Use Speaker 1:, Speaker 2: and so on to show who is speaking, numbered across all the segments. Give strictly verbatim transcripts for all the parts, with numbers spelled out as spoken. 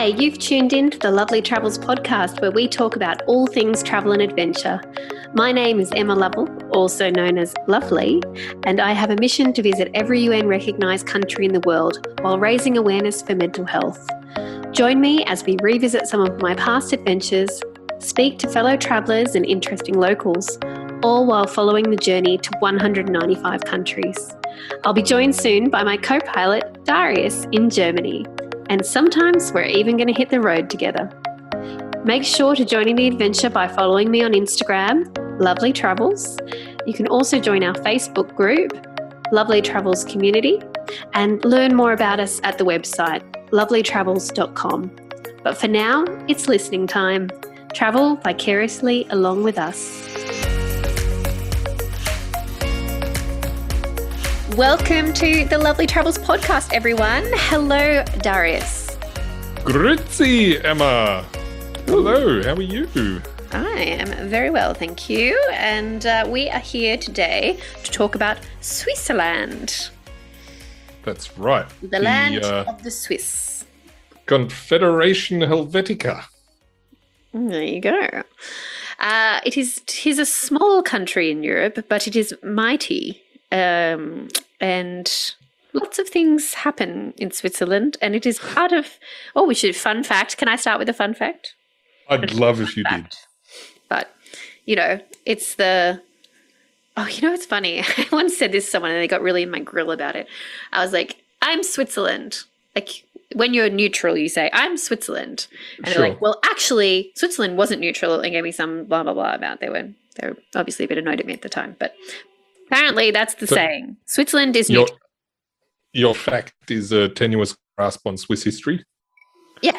Speaker 1: Hi, you've tuned in to the Lovely Travels podcast where we talk about all things travel and adventure. My name is Emma Lovell, also known as Lovely, and I have a mission to visit every U N recognised country in the world while raising awareness for mental health. Join me as we revisit some of my past adventures, speak to fellow travellers and interesting locals, all while following the journey to one hundred ninety-five countries. I'll be joined soon by my co-pilot, Darius, in Germany. And sometimes we're even going to hit the road together. Make sure to join in the adventure by following me on Instagram, Lovely Travels. You can also join our Facebook group, Lovely Travels Community, and learn more about us at the website, lovely travels dot com. But for now, it's listening time. Travel vicariously along with us. Welcome to the Lovely Travels podcast, everyone. Hello, Darius.
Speaker 2: Grüezi, Emma. Hello, how are you?
Speaker 1: I am very well, thank you. And uh, we are here today to talk about Switzerland.
Speaker 2: That's right.
Speaker 1: The, the land uh, of the Swiss.
Speaker 2: Confederation Helvetica.
Speaker 1: There you go. Uh, it is, it is a small country in Europe, but it is mighty. Um, and lots of things happen in Switzerland, and it is part of, oh, we should, fun fact. Can I start with a fun fact?
Speaker 2: I'd love if you
Speaker 1: fact.
Speaker 2: did.
Speaker 1: But, you know, it's the, oh, you know, it's funny. I once said this to someone and they got really in my grill about it. I was like, I'm Switzerland. Like, when you're neutral, you say, I'm Switzerland. And
Speaker 2: Sure.
Speaker 1: they're like, well, actually, Switzerland wasn't neutral. And gave me some blah, blah, blah about they were, they were obviously a bit annoyed at me at the time, but apparently, that's the
Speaker 2: so
Speaker 1: saying. Switzerland is
Speaker 2: your,
Speaker 1: neutral.
Speaker 2: Your fact is a tenuous grasp on Swiss history.
Speaker 1: Yeah.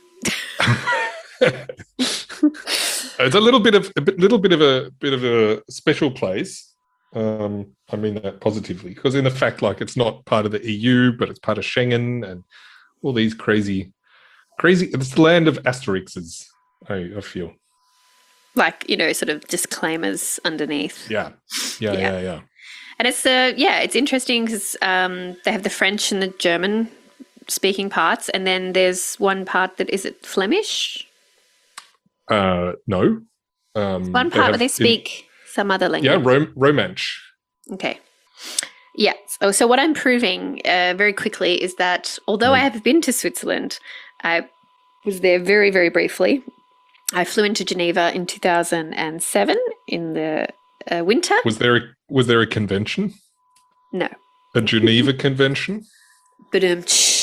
Speaker 2: It's a little bit of a bit, little bit of a bit of a special place. Um, I mean that positively, because in the fact, like, it's not part of the E U, but it's part of Schengen and all these crazy, crazy. It's the land of Asterixes. I, I feel.
Speaker 1: Like, you know, sort of disclaimers underneath.
Speaker 2: Yeah, yeah, yeah, yeah. yeah.
Speaker 1: And it's uh, yeah, it's interesting because um, they have the French and the German speaking parts, and then there's one part that is it Flemish.
Speaker 2: Uh, no. Um,
Speaker 1: one part where they speak in, some other language.
Speaker 2: Yeah, Rom- Romansh.
Speaker 1: Okay. Yeah. So, so what I'm proving uh, very quickly is that although mm. I have been to Switzerland, I was there very, very briefly. I flew into Geneva in two thousand seven in the uh, winter.
Speaker 2: Was there a, was there a convention?
Speaker 1: No.
Speaker 2: A Geneva convention?
Speaker 1: Ba-dum,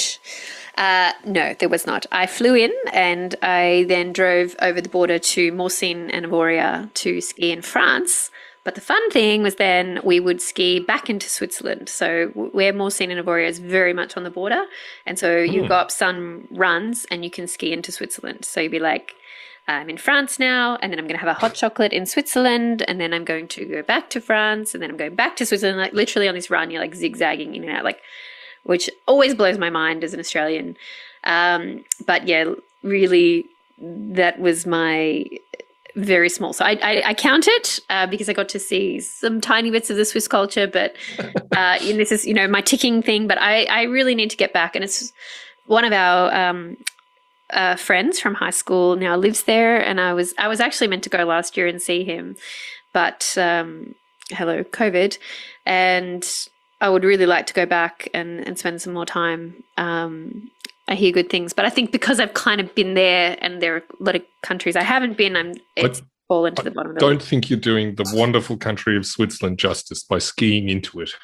Speaker 1: uh, no, there was not. I flew in and I then drove over the border to Morcine and Avoria to ski in France. But the fun thing was then we would ski back into Switzerland. So where Morcine and Avoria is very much on the border. And so you mm. go up some runs and you can ski into Switzerland. So you'd be like, I'm in France now, and then I'm going to have a hot chocolate in Switzerland, and then I'm going to go back to France, and then I'm going back to Switzerland. Like literally on this run, you're like zigzagging in and out, like, which always blows my mind as an Australian. Um, but yeah, really, that was my very small. So I, I, I count it uh, because I got to see some tiny bits of the Swiss culture, but uh, and this is, you know, my ticking thing. But I, I really need to get back, and it's one of our um, Uh, friends from high school now lives there, and I was I was actually meant to go last year and see him, but um, hello COVID, and I would really like to go back and, and spend some more time. Um, I hear good things, but I think because I've kind of been there, and there are a lot of countries I haven't been, I'm it's fallen to the bottom of the
Speaker 2: I don't
Speaker 1: list.
Speaker 2: think you're doing the wonderful country of Switzerland justice by skiing into it.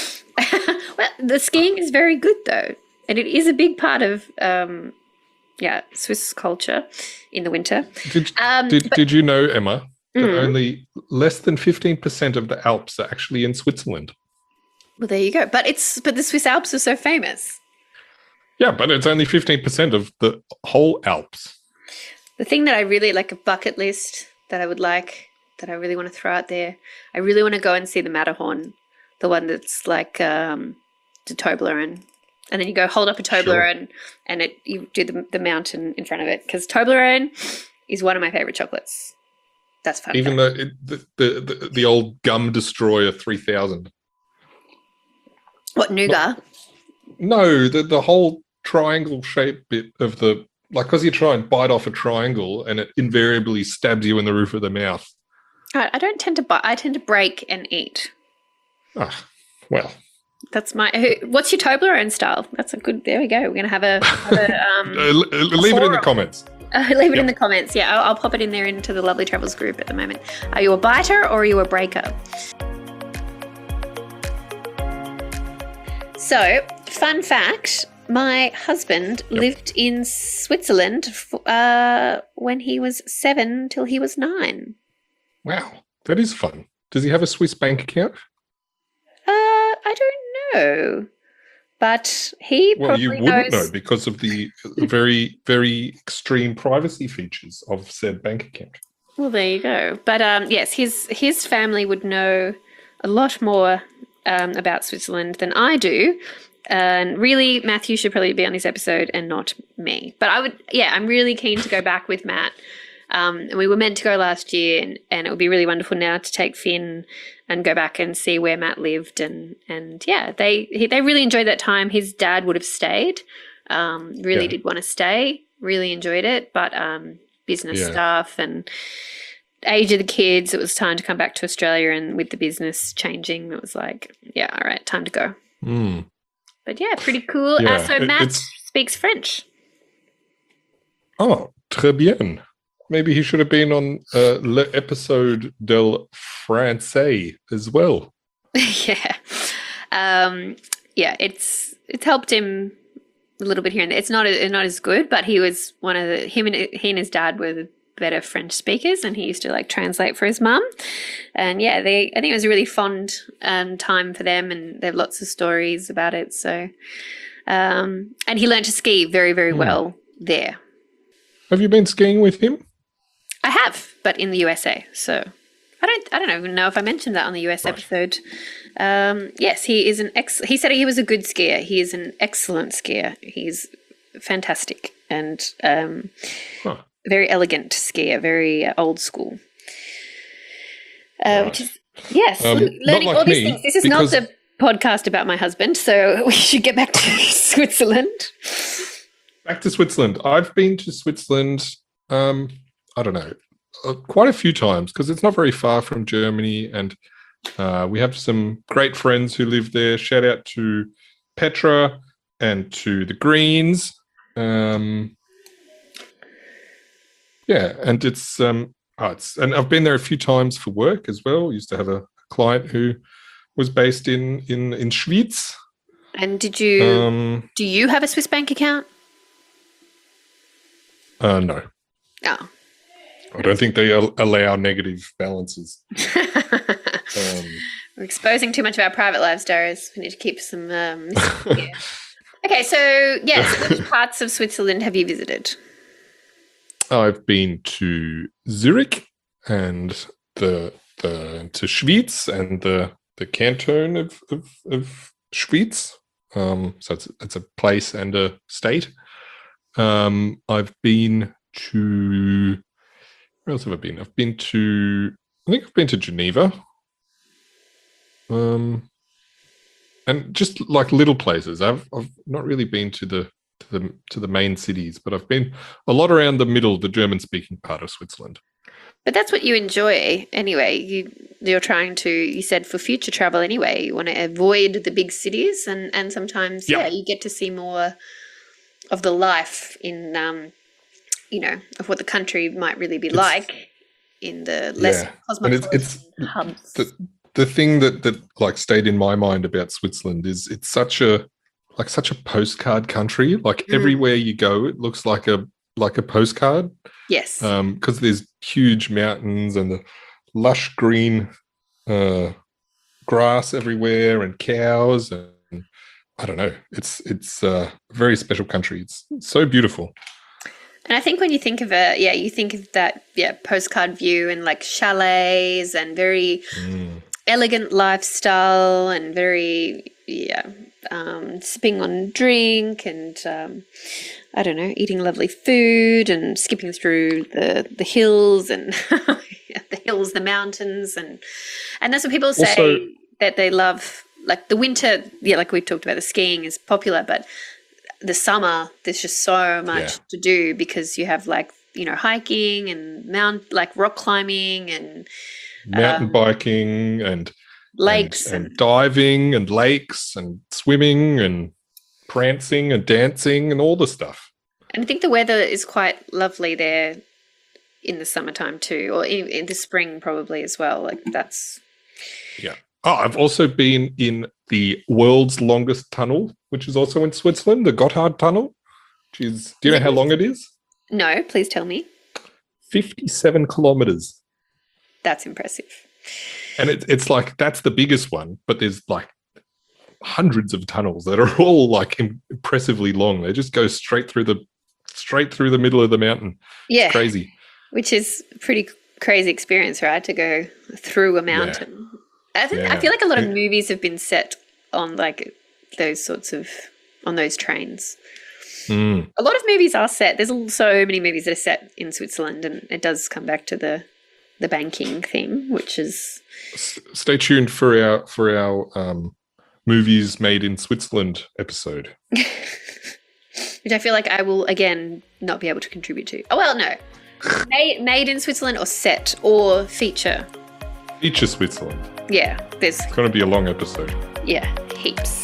Speaker 1: Well, the skiing is very good though, and it is a big part of. Um, Yeah, Swiss culture in the winter.
Speaker 2: Did,
Speaker 1: um,
Speaker 2: did,
Speaker 1: but,
Speaker 2: did you know, Emma, that
Speaker 1: mm.
Speaker 2: only less than fifteen percent of the Alps are actually in Switzerland?
Speaker 1: Well, there you go. But it's but the Swiss Alps are so famous.
Speaker 2: Yeah, but it's only fifteen percent of the whole Alps.
Speaker 1: The thing that I really like, a bucket list that I would like, that I really want to throw out there, I really want to go and see the Matterhorn, the one that's like um, the Toblerone. And then you go hold up a Toblerone, sure. and it you do the, the mountain in front of it, because Toblerone is one of my favorite chocolates. That's fun.
Speaker 2: Even though it, the, the, the the old gum destroyer three thousand.
Speaker 1: What, nougat?
Speaker 2: No, the the whole triangle shaped bit of the like because you try and bite off a triangle and it invariably stabs you in the roof of the mouth.
Speaker 1: Right, I don't tend to bite. I tend to break and eat.
Speaker 2: Ah, well.
Speaker 1: That's my. who- What's your Toblerone style? That's a good. There we go. We're gonna have a. Have a um,
Speaker 2: Uh, l- uh, leave it in the
Speaker 1: forum.
Speaker 2: comments.
Speaker 1: Uh, leave it in
Speaker 2: Yep.
Speaker 1: the comments. Yeah, I'll, I'll pop it in there into the Lovely Travels group at the moment. Are you a biter or are you a breaker? So, fun fact: my husband lived in Switzerland f- uh, when he was seven till he was nine.
Speaker 2: Wow, that is fun. Does he have a Swiss bank account?
Speaker 1: Uh, I don't know, but he
Speaker 2: Well,
Speaker 1: probably
Speaker 2: you wouldn't
Speaker 1: knows.
Speaker 2: know because of the very, very extreme privacy features of said bank account.
Speaker 1: Well, there you go. But um, yes, his his family would know a lot more um, about Switzerland than I do. And really, Matthew should probably be on this episode and not me. But I would, yeah, I'm really keen to go back with Matt. Um, and we were meant to go last year, and, and it would be really wonderful now to take Finn and go back and see where Matt lived. And and yeah, they he, they really enjoyed that time. His dad would have stayed. Um, really
Speaker 2: Yeah.
Speaker 1: did want to stay. Really enjoyed it, but um, business
Speaker 2: Yeah.
Speaker 1: stuff and age of the kids, it was time to come back to Australia. And with the business changing, it was like, yeah, all right, time to go.
Speaker 2: Mm.
Speaker 1: But yeah, pretty cool.
Speaker 2: Yeah,
Speaker 1: uh, so
Speaker 2: it-
Speaker 1: Matt
Speaker 2: it's-
Speaker 1: speaks French.
Speaker 2: Oh, très bien. Maybe he should have been on uh, l'épisode del français as well.
Speaker 1: yeah. Um, yeah, it's it's helped him a little bit here and there. It's not not as good, but he was one of the him and he and his dad were the better French speakers, and he used to like translate for his mum. And yeah, they I think it was a really fond um, time for them, and they have lots of stories about it. So, um, and he learned to ski very very
Speaker 2: Hmm.
Speaker 1: well there.
Speaker 2: Have you been skiing with him?
Speaker 1: I have, but in the U S A. So I don't I don't even know if I mentioned that on the U S
Speaker 2: Right.
Speaker 1: episode. Um, yes, he is an ex. He said he was a good skier. He is an excellent skier. He's fantastic and um,
Speaker 2: Huh.
Speaker 1: very elegant skier, very uh, old school. Uh,
Speaker 2: Right.
Speaker 1: Which is yes,
Speaker 2: Um,
Speaker 1: le-
Speaker 2: not
Speaker 1: learning
Speaker 2: like
Speaker 1: all these
Speaker 2: me,
Speaker 1: things. This is
Speaker 2: because-
Speaker 1: not the podcast about my husband, so we should get back to Switzerland.
Speaker 2: Back to Switzerland. I've been to Switzerland, um, I don't know, uh, quite a few times because it's not very far from Germany. And uh, we have some great friends who live there. Shout out to Petra and to the Greens. Um, yeah, and it's, um, oh, it's, and I've been there a few times for work as well. Used to have a client who was based in, in, in Schwyz.
Speaker 1: And did you
Speaker 2: Um,
Speaker 1: do you have a Swiss bank account?
Speaker 2: uh, no.
Speaker 1: Oh.
Speaker 2: I don't think they al- allow negative balances. Um,
Speaker 1: We're exposing too much of our private lives, Darius. We need to keep some. Um, yeah. Okay, so yes, which parts of Switzerland have you visited?
Speaker 2: I've been to Zurich and the the to Schwyz and the the canton of of, of Schwyz. Um, so it's it's a place and a state. Um, I've been to where else have I been? I've been to I think I've been to Geneva. Um, and just like little places. I've I've not really been to the to the to the main cities, but I've been a lot around the middle, the German-speaking part of Switzerland.
Speaker 1: But that's what you enjoy anyway. You you're trying to. You said for future travel anyway. You want to avoid the big cities, and and sometimes
Speaker 2: Yeah.
Speaker 1: yeah, you get to see more of the life in um, you know, of what the country might really be
Speaker 2: It's-
Speaker 1: like in the less
Speaker 2: Yeah, and
Speaker 1: cosmopolitan
Speaker 2: it's- it's
Speaker 1: hubs.
Speaker 2: the the thing that that like stayed in my mind about Switzerland is it's such a like such a postcard country. Like
Speaker 1: Mm.
Speaker 2: everywhere you go, it looks like a like a postcard
Speaker 1: Yes.
Speaker 2: because there's huge mountains and the lush green uh, grass everywhere and cows and I don't know. It's it's uh, a very special country. It's so beautiful.
Speaker 1: And I think when you think of it, yeah, you think of that, yeah, postcard view and like chalets and very
Speaker 2: Mm.
Speaker 1: elegant lifestyle and very, yeah, um, sipping on drink and, um, I don't know, eating lovely food and skipping through the, the hills and the hills, the mountains. And, and that's what people say
Speaker 2: Also-
Speaker 1: that they love. Like the winter, yeah, like we talked about, the skiing is popular, but the summer, there's just so much
Speaker 2: Yeah.
Speaker 1: to do because you have like, you know, hiking and mount, like rock climbing and
Speaker 2: Mountain
Speaker 1: um,
Speaker 2: biking and
Speaker 1: lakes
Speaker 2: and,
Speaker 1: and,
Speaker 2: and diving and lakes and swimming and prancing and dancing and all the stuff.
Speaker 1: and I think the weather is quite lovely there in the summertime too, or in, in the spring probably as well. Like that's
Speaker 2: Yeah. Oh, I've also been in the world's longest tunnel, which is also in Switzerland, the Gotthard Tunnel. Which is, do you
Speaker 1: Is
Speaker 2: know
Speaker 1: it
Speaker 2: how long it is?
Speaker 1: no, please tell me.
Speaker 2: fifty-seven kilometers.
Speaker 1: That's impressive.
Speaker 2: And it, it's like, that's the biggest one, but there's like hundreds of tunnels that are all like impressively long. They just go straight through the straight through the middle of the mountain.
Speaker 1: Yeah,
Speaker 2: It's crazy.
Speaker 1: which is a pretty crazy experience, right? To go through a mountain. I think I
Speaker 2: Yeah.
Speaker 1: feel like a lot of
Speaker 2: Yeah.
Speaker 1: movies have been set on like those sorts of on those trains.
Speaker 2: Mm.
Speaker 1: A lot of movies are set. There's so many movies that are set in Switzerland, and it does come back to the the banking thing, which is
Speaker 2: S- Stay tuned for our for our um, movies made in Switzerland episode.
Speaker 1: which I feel like I will again not be able to contribute to. Oh well, no, made made in Switzerland or set or feature.
Speaker 2: Feature Switzerland.
Speaker 1: Yeah, there's
Speaker 2: It's going to be a long episode.
Speaker 1: yeah heaps.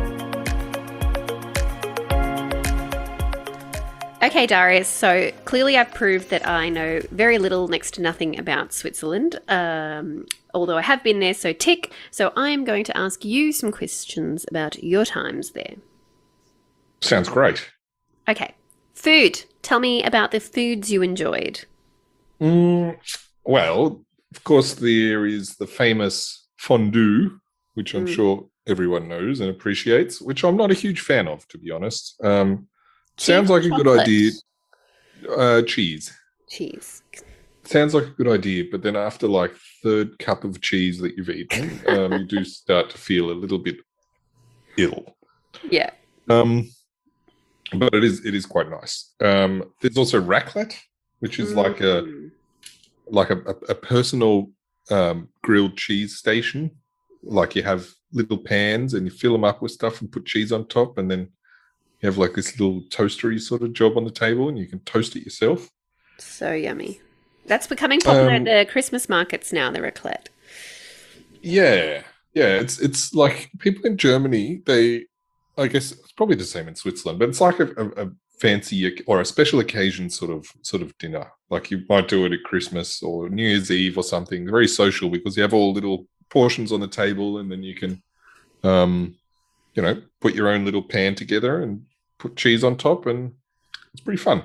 Speaker 1: Okay, Darius, so clearly I've proved that I know very little, next to nothing about Switzerland, um, although I have been there, so tick. So I'm going to ask you some questions about your times there.
Speaker 2: Sounds great.
Speaker 1: Okay, food. Tell me about the foods you enjoyed.
Speaker 2: Mm, well, of course, there is the famous fondue, which I'm
Speaker 1: Mm.
Speaker 2: sure everyone knows and appreciates, which I'm not a huge fan of, to be honest. Um, sounds like a good
Speaker 1: Chocolate.
Speaker 2: idea. Uh, cheese.
Speaker 1: Cheese.
Speaker 2: Sounds like a good idea, but then after like third cup of cheese that you've eaten, um, you do start to feel a little bit ill.
Speaker 1: Yeah.
Speaker 2: Um, but it is it is quite nice. Um, there's also raclette, which is like a
Speaker 1: Mm.
Speaker 2: like a, a, a personal um, grilled cheese station. Like you have little pans and you fill them up with stuff and put cheese on top, and then you have like this little toastery sort of job on the table, and you can toast it yourself.
Speaker 1: So yummy. That's becoming popular
Speaker 2: Um,
Speaker 1: at the Christmas markets now, the raclette.
Speaker 2: Yeah, yeah. It's it's like people in Germany. They, I guess it's probably the same in Switzerland, but it's like a, a, a fancy oc- or a special occasion sort of sort of dinner. Like you might do it at Christmas or New Year's Eve or something. Very social because you have all little portions on the table, and then you can, um, you know, put your own little pan together and put cheese on top, and it's pretty fun.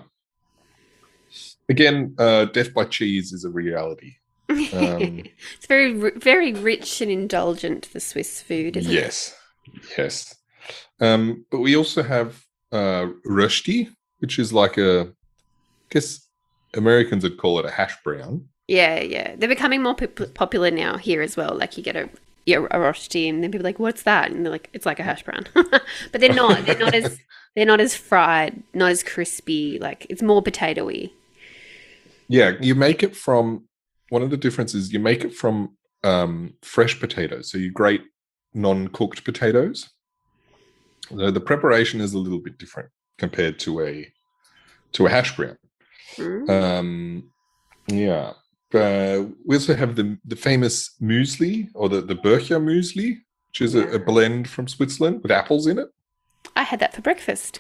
Speaker 2: Again, uh, death by cheese is a reality. Um,
Speaker 1: It's very, ri- very rich and indulgent, the Swiss food, isn't it?
Speaker 2: Yes, yes. Um, but we also have uh, rösti, which is like a, I guess Americans would call it a hash brown.
Speaker 1: Yeah, yeah. They're becoming more pop- popular now here as well. Like you get a yeah, a rosti, and then people are like, "What's that?" And they're like, "It's like a hash brown," but they're not. They're not as they're not as fried, not as crispy. Like it's more potatoey.
Speaker 2: Yeah, you make it from, one of the differences, you make it from um, fresh potatoes. So you grate non-cooked potatoes. So the preparation is a little bit different compared to a to a hash brown.
Speaker 1: Mm.
Speaker 2: Um, yeah. Uh, we also have the the famous muesli, or the, the Bircher muesli, which is a, a blend from Switzerland with apples in it.
Speaker 1: I had that for breakfast.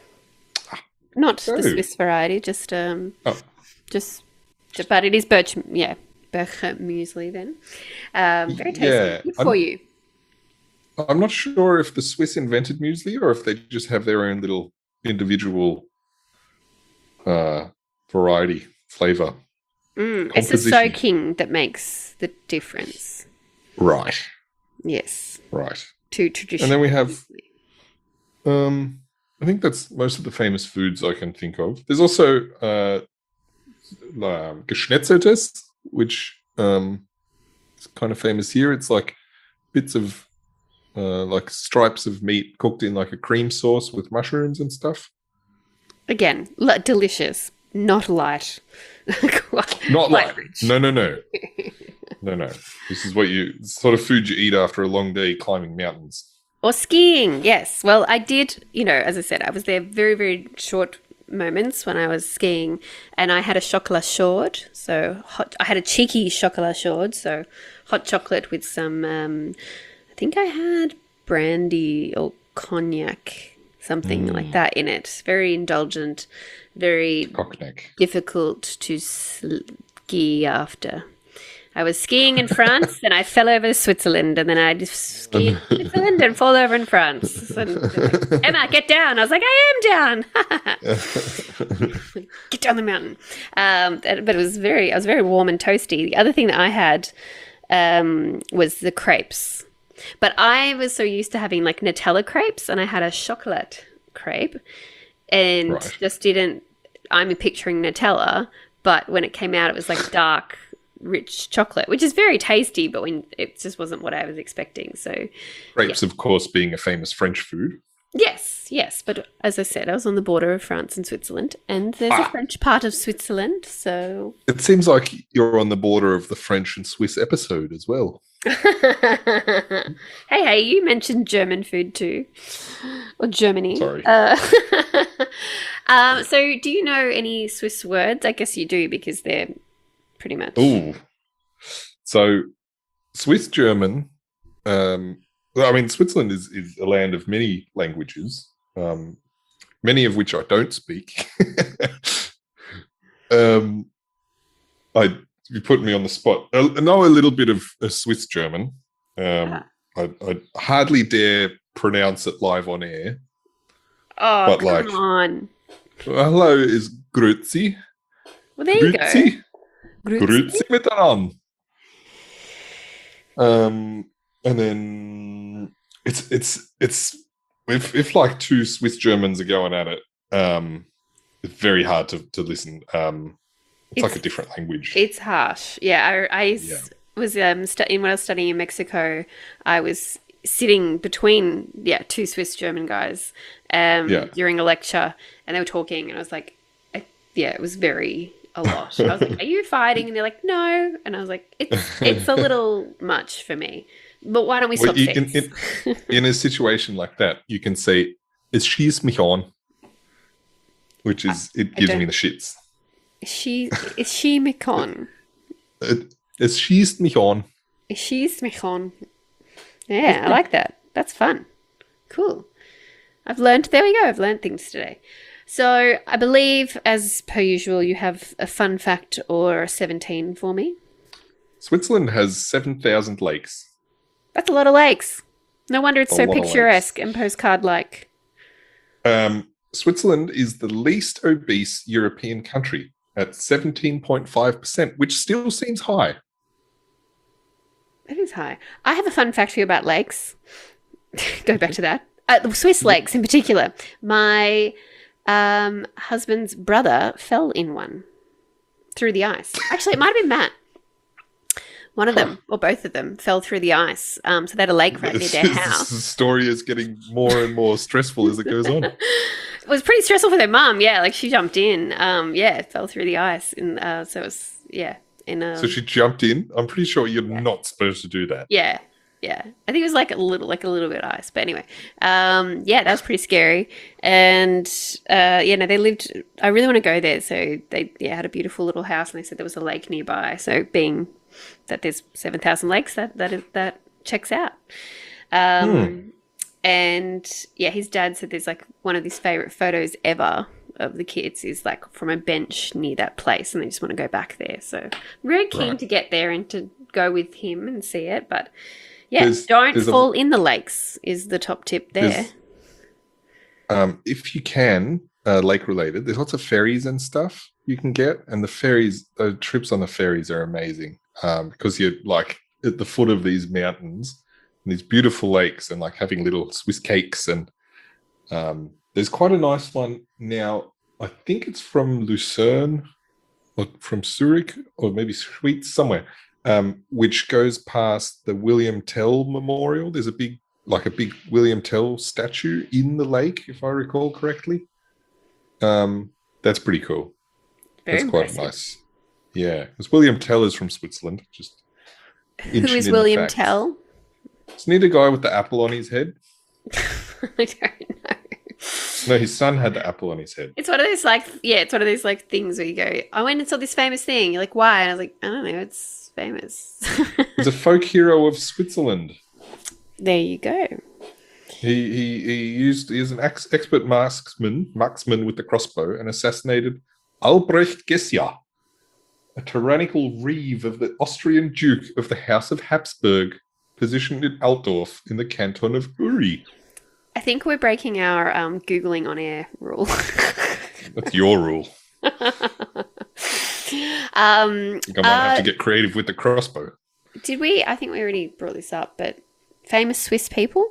Speaker 1: Not the
Speaker 2: Oh.
Speaker 1: Swiss variety, just um,
Speaker 2: Oh.
Speaker 1: just, but it is birch, yeah, Bircher muesli. Then, um, very tasty.
Speaker 2: Yeah,
Speaker 1: Good
Speaker 2: I'm-
Speaker 1: for you.
Speaker 2: I'm not sure if the Swiss invented muesli or if they just have their own little individual uh, variety flavor.
Speaker 1: Mm, it's the
Speaker 2: composition.
Speaker 1: soaking that makes the difference.
Speaker 2: Right,
Speaker 1: Yes,
Speaker 2: right.
Speaker 1: to traditional.
Speaker 2: And then we have, um, I think that's most of the famous foods I can think of. There's also uh, um, Geschnetzeltes, which um, is kind of famous here. It's like bits of uh, like stripes of meat cooked in like a cream sauce with mushrooms and stuff.
Speaker 1: Again, li- delicious, not light. Quite-
Speaker 2: Not
Speaker 1: quite
Speaker 2: like
Speaker 1: rich.
Speaker 2: no, no, no, no, no. This is what you sort of food you eat after a long day climbing mountains.
Speaker 1: Or skiing, yes. Well, I did, you know, as I said, I was there very, very short moments when I was skiing, and I had a chocolat chaud. So hot, I had a cheeky chocolat chaud, so hot chocolate with some, um, I think I had brandy or cognac, something like that in it. Very indulgent, very
Speaker 2: Cockneck.
Speaker 1: difficult to ski after. I was skiing in France, and I fell over to Switzerland, and then I just skied in Switzerland and fall over in France. And like, Emma, get down! I was like, I am down. Get down the mountain. Um, but it was very, I was very warm and toasty. The other thing that I had um, was the crepes, but I was so used to having like Nutella crepes, and I had a chocolate crepe, and
Speaker 2: Right.
Speaker 1: just didn't. I'm picturing Nutella, but when it came out, it was like dark, rich chocolate, which is very tasty, but when it just wasn't what I was expecting. So
Speaker 2: Grapes, of course, being a famous French food.
Speaker 1: yes, yes, but as I said, I was on the border of France and Switzerland, and there's a
Speaker 2: Ah.
Speaker 1: French part of Switzerland, so
Speaker 2: It seems like you're on the border of the French and Swiss episode as well.
Speaker 1: hey, hey, you mentioned German food too, or Germany.
Speaker 2: Sorry.
Speaker 1: Uh, um, so, do you know any Swiss words? I guess you do because they're pretty much.
Speaker 2: Ooh. So, Swiss German. Um, well, I mean, Switzerland is, is a land of many languages, um, many of which I don't speak. um, I you put me on the spot. I know a little bit of uh, Swiss German. Um,
Speaker 1: Ah.
Speaker 2: I, I hardly dare pronounce it live on air.
Speaker 1: Oh,
Speaker 2: but
Speaker 1: come
Speaker 2: like-
Speaker 1: on.
Speaker 2: Hello is Grüezi.
Speaker 1: Well, there you go.
Speaker 2: Grüezi.
Speaker 1: Grüezi.
Speaker 2: Grüezi miteinander. Um, and then it's it's it's if if like two Swiss Germans are going at it, um, it's very hard to to listen. Um, it's, like
Speaker 1: It's-
Speaker 2: a different language.
Speaker 1: It's harsh. Yeah, I, I s-
Speaker 2: Yeah.
Speaker 1: was um stu- when I was studying in Mexico. I was sitting between yeah two Swiss German guys um
Speaker 2: Yeah.
Speaker 1: during a lecture, and they were talking, and I was like, I, yeah, it was very a lot. I was like, "Are you fighting?" And they're like, "No," and I was like, "It's it's a little much for me." But why don't we
Speaker 2: Well,
Speaker 1: stop
Speaker 2: you can-
Speaker 1: sex?
Speaker 2: In a situation like that, you can say "Es schießt mich an," which is it
Speaker 1: I
Speaker 2: gives me
Speaker 1: don't-
Speaker 2: the shits.
Speaker 1: she is she Mikon?
Speaker 2: It, es schießt mich an.
Speaker 1: She's Michon. Yeah, I like that. That's fun. Cool. I've learned, there we go, I've learned things today. So I believe, as per usual, you have a fun fact or a seventeen for me.
Speaker 2: Switzerland has seven thousand lakes.
Speaker 1: That's a lot of lakes. No wonder it's
Speaker 2: A
Speaker 1: so
Speaker 2: lot of
Speaker 1: picturesque
Speaker 2: lakes.
Speaker 1: and postcard-like.
Speaker 2: Um, Switzerland is the least obese European country at seventeen point five percent, which still seems high.
Speaker 1: That is high. I have a fun fact for you about lakes. Go back to that. Uh, the Swiss lakes in particular. My um, husband's brother fell in one through the ice. Actually, it might have been Matt. One of them, or both of them, fell through the ice. Um, so they had a lake right near
Speaker 2: This,
Speaker 1: their
Speaker 2: this
Speaker 1: house.
Speaker 2: story is getting more and more stressful as it goes on.
Speaker 1: It was pretty stressful for their mum. Yeah, like she jumped in. Um, yeah, fell through the ice, and uh, so it was yeah. In a,
Speaker 2: So she jumped in. I'm pretty sure you're not supposed to do that.
Speaker 1: yeah, yeah. I think it was like a little, like a little bit of ice. But anyway, um, yeah, that was pretty scary. And uh, yeah, no, they lived. I really want to go there. So they yeah had a beautiful little house, and they said there was a lake nearby. So being that there's seven thousand lakes, that that is, that checks out. Um, And yeah, his dad said there's like one of his favorite photos ever of the kids is like from a bench near that place, and they just want to go back there. So I'm very keen
Speaker 2: Right.
Speaker 1: to get there and to go with him and see it. But yeah,
Speaker 2: There's-
Speaker 1: don't
Speaker 2: there's a-
Speaker 1: fall in the lakes is the top tip there.
Speaker 2: There's- Um, if you can, uh, lake related, there's lots of ferries and stuff you can get, and the ferries, the trips on the ferries are amazing um, because you're like at the foot of these mountains and these beautiful lakes, and like having little Swiss cakes. And um, there's quite a nice one now. I think it's from Lucerne or from Zurich or maybe Schwyz somewhere, um, which goes past the William Tell Memorial. There's a big like a big William Tell statue in the lake, if I recall correctly. Um, that's pretty cool.
Speaker 1: Very
Speaker 2: that's quite
Speaker 1: impressive.
Speaker 2: nice. Yeah, because William Tell is from Switzerland. Just
Speaker 1: Who
Speaker 2: inching
Speaker 1: is
Speaker 2: in the
Speaker 1: William
Speaker 2: facts.
Speaker 1: Tell?
Speaker 2: It's near the guy with the apple on his head.
Speaker 1: I don't know.
Speaker 2: No, his son had the apple on his head.
Speaker 1: It's one of those like, yeah, it's one of those like things where you go, I went and saw this famous thing. You're like, why? And I was like, I don't know, it's famous.
Speaker 2: He's a folk hero of Switzerland.
Speaker 1: There you go.
Speaker 2: He he he used he is an ex- expert marksman, marksman with the crossbow, and assassinated Albrecht Gessia, a tyrannical reeve of the Austrian Duke of the House of Habsburg, positioned in Altdorf in the canton of Uri.
Speaker 1: I think we're breaking our um, Googling on air rule.
Speaker 2: That's your rule.
Speaker 1: um,
Speaker 2: I think I might
Speaker 1: uh,
Speaker 2: have to get creative with the crossbow.
Speaker 1: Did we? I think we already brought this up, but famous Swiss people?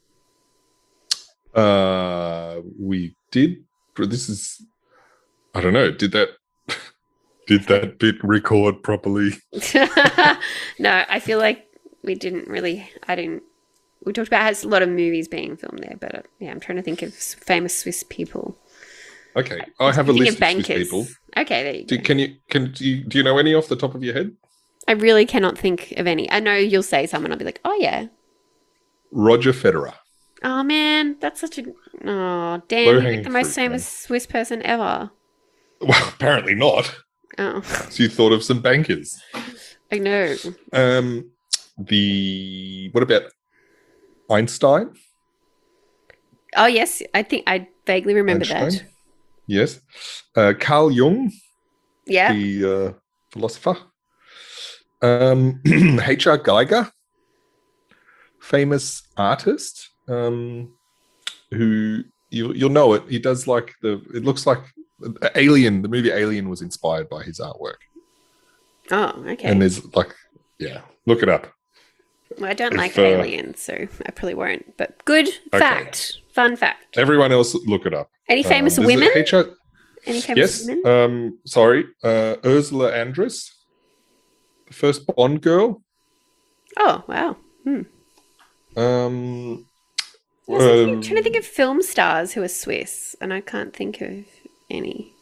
Speaker 2: Uh, we did. This is. I don't know. Did that? Did that bit record properly?
Speaker 1: No, I feel like we didn't really. I didn't. We talked about how a lot of movies being filmed there, but uh, yeah, I'm trying to think of famous Swiss people.
Speaker 2: Okay, I have a
Speaker 1: Think
Speaker 2: list
Speaker 1: of
Speaker 2: of Swiss
Speaker 1: bankers.
Speaker 2: people.
Speaker 1: Okay, there you go.
Speaker 2: Do, can you can do you, do you know any off the top of your head?
Speaker 1: I really cannot think of any. I know you'll say someone. I'll be like, oh yeah.
Speaker 2: Roger Federer.
Speaker 1: Oh man, that's such a. Oh damn! You
Speaker 2: Low-hanging
Speaker 1: picked the most
Speaker 2: fruit,
Speaker 1: famous Swiss person ever.
Speaker 2: Well, apparently not.
Speaker 1: Oh,
Speaker 2: So you thought of some bankers.
Speaker 1: I know.
Speaker 2: Um, the what about Einstein?
Speaker 1: Oh yes, I think I vaguely remember
Speaker 2: Einstein?
Speaker 1: that.
Speaker 2: Yes. Uh, Carl Jung,
Speaker 1: Yeah.
Speaker 2: the uh, philosopher. Um, H R. Geiger, famous artist, um, who you, you'll know it. He does like the. It looks like Alien. The movie Alien was inspired by his artwork.
Speaker 1: Oh, okay.
Speaker 2: And there's like, yeah, look it up.
Speaker 1: Well, I don't
Speaker 2: if,
Speaker 1: like
Speaker 2: uh,
Speaker 1: aliens, so I probably won't. But good fact, fun fact.
Speaker 2: Everyone else, look it up.
Speaker 1: Any famous
Speaker 2: Um, there's
Speaker 1: women?
Speaker 2: a H R.
Speaker 1: Any famous
Speaker 2: Yes.
Speaker 1: women?
Speaker 2: Um, sorry, uh, Ursula Andress, the first Bond girl.
Speaker 1: Oh wow. Hmm.
Speaker 2: Um,
Speaker 1: I was thinking-
Speaker 2: um,
Speaker 1: trying to think of film stars who are Swiss, and I can't think of any.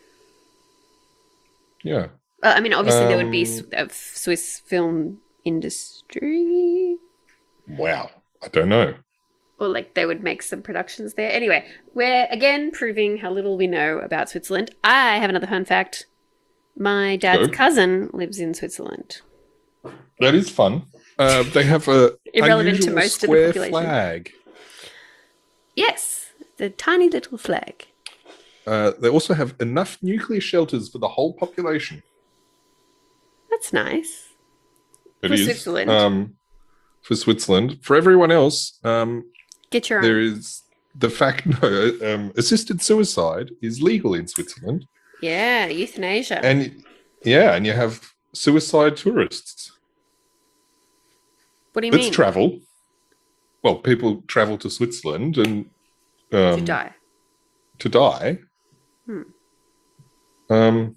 Speaker 2: yeah.
Speaker 1: Well, I mean, obviously there would be
Speaker 2: Um,
Speaker 1: s- a Swiss film industry,
Speaker 2: Wow. I don't know.
Speaker 1: or like they would make some productions there. Anyway, we're again proving how little we know about Switzerland. I have another fun fact. My dad's
Speaker 2: Go.
Speaker 1: cousin lives in Switzerland.
Speaker 2: That is fun. Uh, they have a
Speaker 1: Irrelevant to
Speaker 2: unusual
Speaker 1: most of the
Speaker 2: square
Speaker 1: population.
Speaker 2: flag.
Speaker 1: Yes, the tiny little flag.
Speaker 2: Uh, they also have enough nuclear shelters for the whole population.
Speaker 1: That's nice.
Speaker 2: It
Speaker 1: For
Speaker 2: is,
Speaker 1: Switzerland.
Speaker 2: Um, for Switzerland. For everyone else, um,
Speaker 1: Get your
Speaker 2: there
Speaker 1: own.
Speaker 2: is the fact no, um, assisted suicide is legal in Switzerland.
Speaker 1: Yeah, euthanasia.
Speaker 2: And yeah, and you have suicide tourists.
Speaker 1: What do you
Speaker 2: Let's
Speaker 1: mean?
Speaker 2: travel. Well, people travel to Switzerland and um,
Speaker 1: To die.
Speaker 2: To die.
Speaker 1: Hmm.
Speaker 2: Um,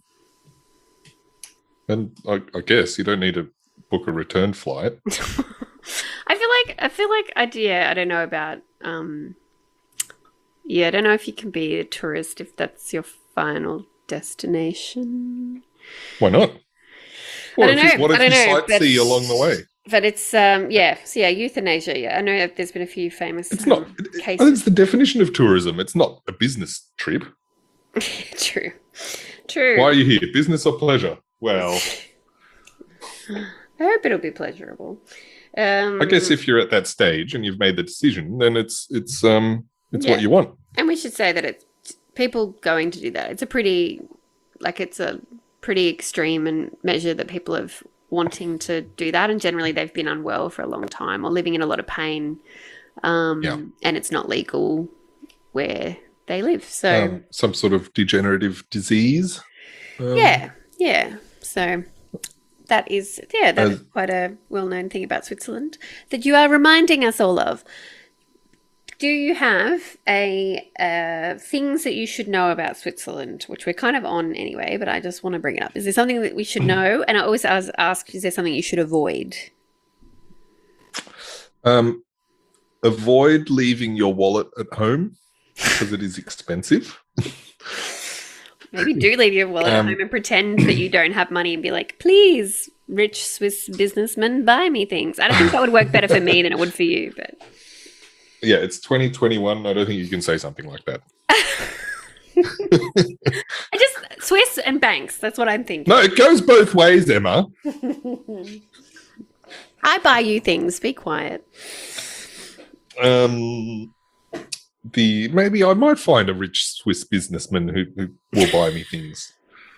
Speaker 2: and I, I guess you don't need to book a return flight.
Speaker 1: I feel like I feel like I yeah, I don't know about um yeah, I don't know if you can be a tourist if that's your final destination.
Speaker 2: Why not? What
Speaker 1: don't
Speaker 2: if, you-
Speaker 1: know,
Speaker 2: what
Speaker 1: I
Speaker 2: if
Speaker 1: don't
Speaker 2: you
Speaker 1: know,
Speaker 2: sightsee
Speaker 1: but-
Speaker 2: along the way?
Speaker 1: But it's um yeah, so yeah, euthanasia. Yeah, I know that there's been a few famous
Speaker 2: It's
Speaker 1: um,
Speaker 2: not. it- it-
Speaker 1: cases.
Speaker 2: It's the definition of tourism. It's not a business trip.
Speaker 1: True. True.
Speaker 2: Why are you here? Business or pleasure? Well,
Speaker 1: I hope it'll be pleasurable. Um
Speaker 2: I guess if you're at that stage and you've made the decision, then it's it's um it's
Speaker 1: Yeah.
Speaker 2: what you want.
Speaker 1: And we should say that it's people going to do that. It's a pretty, like, it's a pretty extreme and measure that people have wanting to do that. And generally, they've been unwell for a long time or living in a lot of pain. Um,
Speaker 2: Yeah.
Speaker 1: And it's not legal where they live. So,
Speaker 2: Um, some sort of degenerative disease. Um,
Speaker 1: yeah, yeah. So that is, yeah, that
Speaker 2: As-
Speaker 1: is quite a well-known thing about Switzerland that you are reminding us all of. Do you have a uh, things that you should know about Switzerland, which we're kind of on anyway, but I just want to bring it up. Is there something that we should know? And I always ask, ask is there something you should avoid?
Speaker 2: Um, avoid leaving your wallet at home because it is expensive.
Speaker 1: Maybe do leave your wallet at
Speaker 2: Um,
Speaker 1: home and pretend that you don't have money and be like, please, rich Swiss businessman, buy me things. I don't think that would work better for me than it would for you, but
Speaker 2: yeah, it's twenty twenty-one. I don't think you can say something like that.
Speaker 1: I just Swiss and banks. That's what I'm thinking.
Speaker 2: No, it goes both ways, Emma.
Speaker 1: I buy you things. Be quiet.
Speaker 2: Um, the maybe I might find a rich Swiss businessman who, who will buy me things.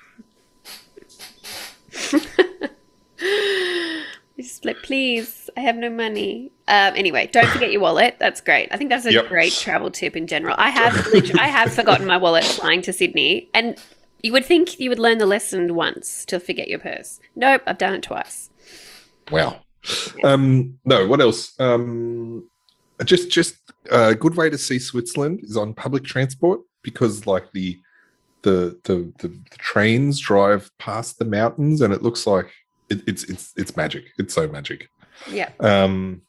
Speaker 1: Just like, please, I have no money. Um, anyway, don't forget your wallet. That's great. I think that's a
Speaker 2: Yep.
Speaker 1: great travel tip in general. I have literally, I have forgotten my wallet flying to Sydney, and you would think you would learn the lesson once to forget your purse. Nope, I've done it twice.
Speaker 2: Wow. Um, no, what else? Um, just just a good way to see Switzerland is on public transport, because like the the the the, the trains drive past the mountains, and it looks like it, it's it's it's magic. It's so magic.
Speaker 1: Yeah.
Speaker 2: Um,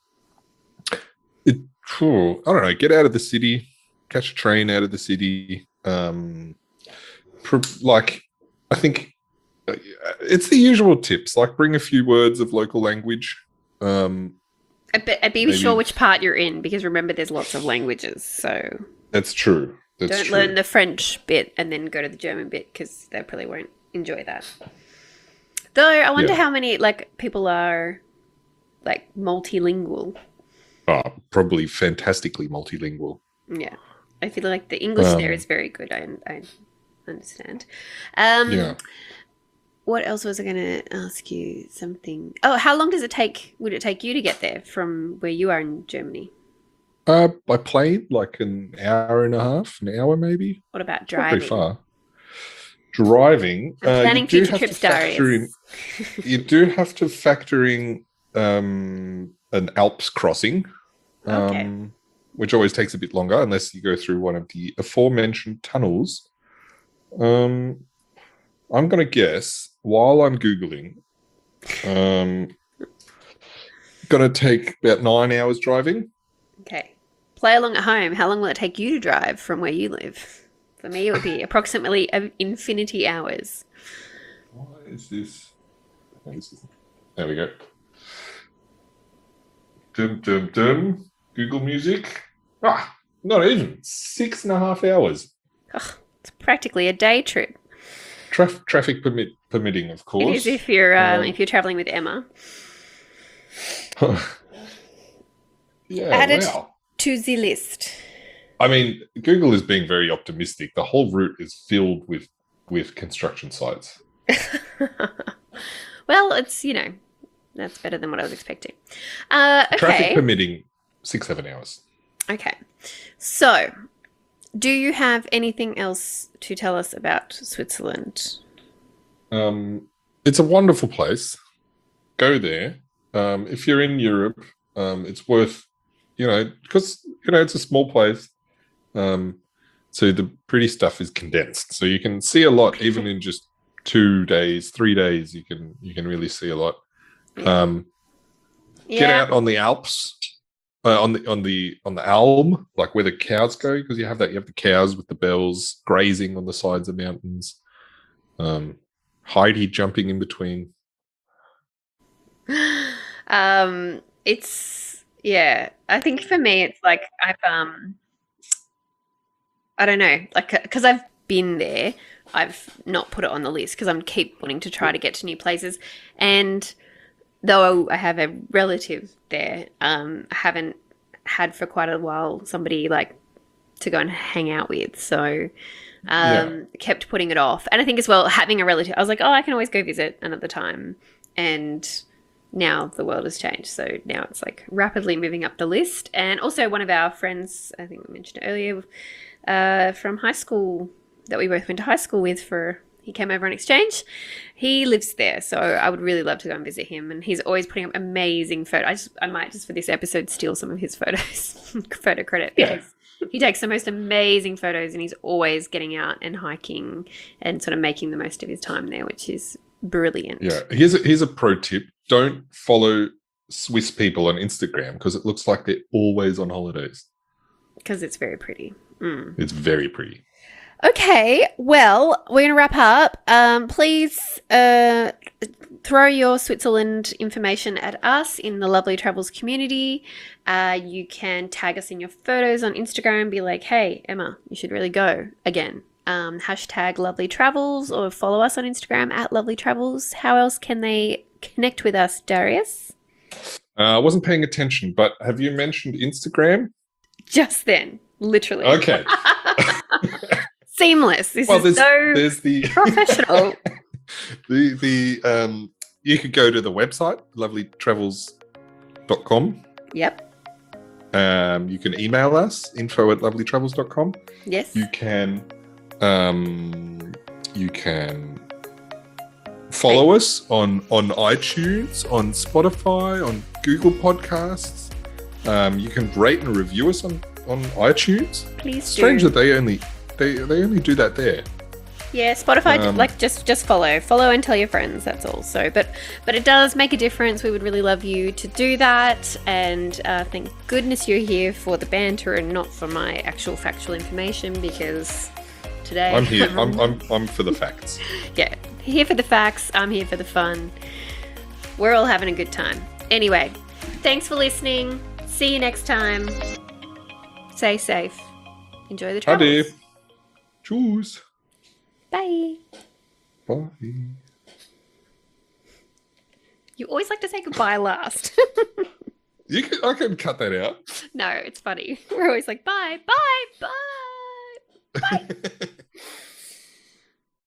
Speaker 2: it, phew, I don't know. Get out of the city, catch a train out of the city. Um, pro- like, I think uh, it's the usual tips. Like, bring a few words of local language. Um,
Speaker 1: I'd be, I'd be
Speaker 2: maybe-
Speaker 1: sure which part you're in, because remember, there's lots of languages. So
Speaker 2: that's true. That's
Speaker 1: don't
Speaker 2: true.
Speaker 1: learn the French bit and then go to the German bit, because they probably won't enjoy that. Though I wonder
Speaker 2: Yeah.
Speaker 1: how many like people are like multilingual.
Speaker 2: Oh, probably fantastically multilingual.
Speaker 1: Yeah, I feel like the English
Speaker 2: Um,
Speaker 1: there is very good. I, I understand. Um,
Speaker 2: Yeah.
Speaker 1: What else was I going to ask you? Something. Oh, how long does it take? Would it take you to get there from where you are in Germany?
Speaker 2: Uh, by plane, like an hour and a half, an hour maybe.
Speaker 1: What about
Speaker 2: Not
Speaker 1: driving?
Speaker 2: very far. Driving.
Speaker 1: I'm
Speaker 2: uh,
Speaker 1: planning
Speaker 2: you do
Speaker 1: future
Speaker 2: have to
Speaker 1: trips,
Speaker 2: factor in.
Speaker 1: Darius.
Speaker 2: You do have to factor in um, an Alps crossing, um,
Speaker 1: Okay.
Speaker 2: which always takes a bit longer unless you go through one of the aforementioned tunnels. Um, I'm going to guess while I'm Googling, um, going to take about nine hours driving.
Speaker 1: Okay. Play along at home. How long will it take you to drive from where you live? For me, it would be approximately uh, infinity hours.
Speaker 2: What is this? What is this? There we go. Dum dum dum. Google Music. Ah, not even six and a half hours.
Speaker 1: Ugh, it's practically a day trip.
Speaker 2: Traf- traffic permit permitting, of
Speaker 1: It
Speaker 2: course.
Speaker 1: is if you're um,
Speaker 2: Um,
Speaker 1: if you're traveling with Emma.
Speaker 2: yeah,
Speaker 1: Add it
Speaker 2: wow.
Speaker 1: to the list.
Speaker 2: I mean, Google is being very optimistic. The whole route is filled with with construction sites.
Speaker 1: Well, it's, you know, that's better than what I was expecting. Uh,
Speaker 2: Traffic
Speaker 1: okay.
Speaker 2: permitting, six seven hours.
Speaker 1: Okay. So, do you have anything else to tell us about Switzerland?
Speaker 2: Um, it's a wonderful place. Go there. Um, if you're in Europe, um, it's worth, you know, because, you know, it's a small place. Um, so the pretty stuff is condensed. So you can see a lot, even in just two days, three days, you can you can really see a lot. Um,
Speaker 1: Yeah.
Speaker 2: Get out on the Alps, uh, on the on the on the Alm, like where the cows go, because you have that. You have the cows with the bells grazing on the sides of mountains. Um, Heidi jumping in between.
Speaker 1: um, it's yeah. I think for me, it's like I've um, I don't know, like because I've been there, I've not put it on the list because I'm keep wanting to try to get to new places, and though I have a relative there, um, I haven't had for quite a while somebody like to go and hang out with, so um, kept putting it off. And I think as well, having a relative, I was like, oh, I can always go visit another time, and now the world has changed, so now it's like rapidly moving up the list. And also one of our friends, I think we mentioned earlier, uh, from high school that we both went to high school with for he came over on exchange. He lives there, so I would really love to go and visit him. And he's always putting up amazing photos. I, just, I might just for this episode steal some of his photos, photo credit.
Speaker 2: Yeah.
Speaker 1: Because he takes the most amazing photos, and he's always getting out and hiking and sort of making the most of his time there, which is brilliant.
Speaker 2: Yeah, here's a, here's a pro tip: don't follow Swiss people on Instagram because it looks like they're always on holidays.
Speaker 1: Because it's very pretty. Mm.
Speaker 2: It's very pretty.
Speaker 1: Okay, well, we're going to wrap up. Um, please uh, throw your Switzerland information at us in the Lovely Travels community. Uh, you can tag us in your photos on Instagram, be like, hey, Emma, you should really go again. Um, hashtag Lovely Travels, or follow us on Instagram at Lovely Travels. How else can they connect with us, Darius?
Speaker 2: Uh, I wasn't paying attention, but have you mentioned Instagram?
Speaker 1: Just then, literally.
Speaker 2: Okay.
Speaker 1: Seamless. This
Speaker 2: Well,
Speaker 1: is
Speaker 2: there's,
Speaker 1: so
Speaker 2: there's the
Speaker 1: professional.
Speaker 2: the the um you could go to the website lovely travels dot com.
Speaker 1: Yep.
Speaker 2: Um you can email us info at lovely travels dot com.
Speaker 1: Yes.
Speaker 2: You can um you can follow us on on iTunes, on Spotify, on Google Podcasts. Um you can rate and review us on on iTunes.
Speaker 1: Please
Speaker 2: Strange
Speaker 1: do.
Speaker 2: that they only they they only do that there.
Speaker 1: Yeah, Spotify,
Speaker 2: Um,
Speaker 1: like just just follow, follow and tell your friends. That's all. So, but but it does make a difference. We would really love you to do that. And uh, thank goodness you're here for the banter and not for my actual factual information, because today
Speaker 2: I'm here. I'm I'm I'm for the facts.
Speaker 1: yeah, here for the facts. I'm here for the fun. We're all having a good time. Anyway, thanks for listening. See you next time. Stay safe. Enjoy the travels.
Speaker 2: Ade. Tschüss.
Speaker 1: Bye.
Speaker 2: Bye.
Speaker 1: You always like to say goodbye last.
Speaker 2: You can, I can cut that out.
Speaker 1: No, it's funny. We're always like, bye, bye, bye. Bye.